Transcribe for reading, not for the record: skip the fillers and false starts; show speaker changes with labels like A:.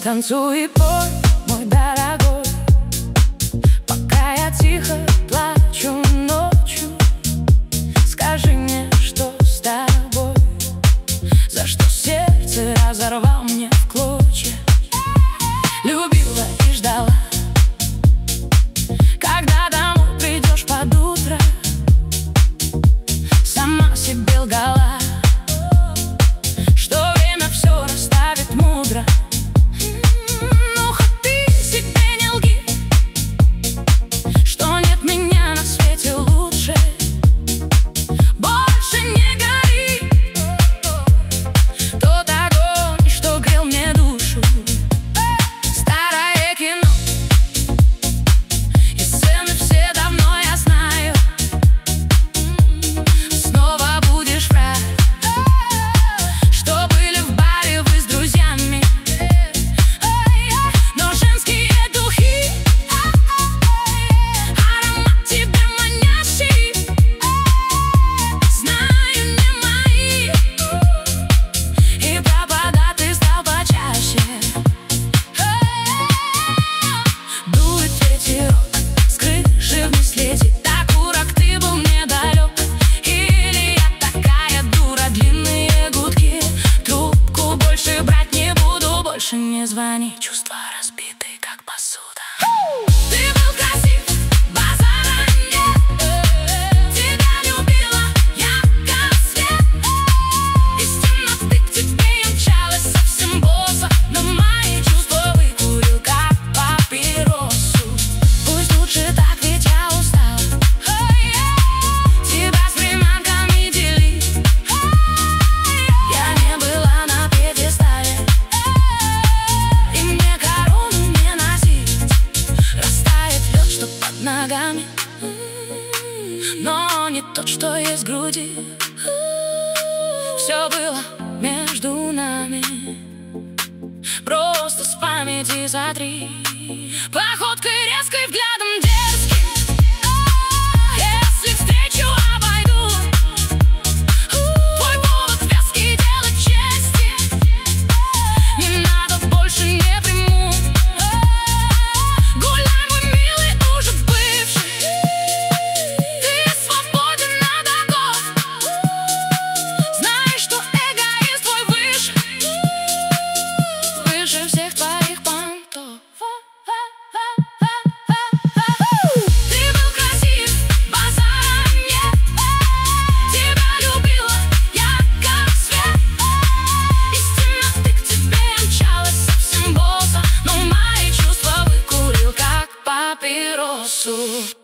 A: Танцуй и пой, мой дорогой, пока я тихо плачу ночью. Скажи мне, что с тобой, за что сердце разорвал мне в клочья. Любила и ждала, когда домой придешь под утро. Сама себе лгала, что время все расставит мудро. Ну хоть ты себе не лги, что нет меня на свете лучше. Больше не гори тот огонь, что грел мне душу. Старое кино, и сцены все давно я знаю. Снова будешь врать, что были в баре вы с друзьями. Но женские духи, аромат тебя манящий, знаю, не мои. И пропадать ты стал почаще. Дует ветерок с крыши вниз летит, так урок ты был недалек. Или я такая дура, длинные гудки, трубку больше брать не буду. Больше не звони, чувства разбиты, как посуда. Ты был красив, базара нет. Тебя любила я, как свет. Из темноты к тебе я мчалась совсем босса, но мои чувства выкурил, как папиросу. Пусть лучше так, ведь я устала тебя с приманками делить. Я не была на пьедестале, и мне корону не носить. Растает лед, что под ногами, но не тот, что есть в груди. Все было между нами, просто с памяти сотри. Походкой резкой, взглядом дерзким, если встречу обойду. Твой повод вязкий, дело чести, не надо, больше не приму. Гуляй, мой милый, уже бывший, ты свободен от оков. Знаешь, что эгоист твой выше всех твоих понтов. Ты был красив, базара нет. Тебя любила я, как свет. Из темноты к тебе я мчалась совсем босса, но мои чувства выкурил, как папиросу.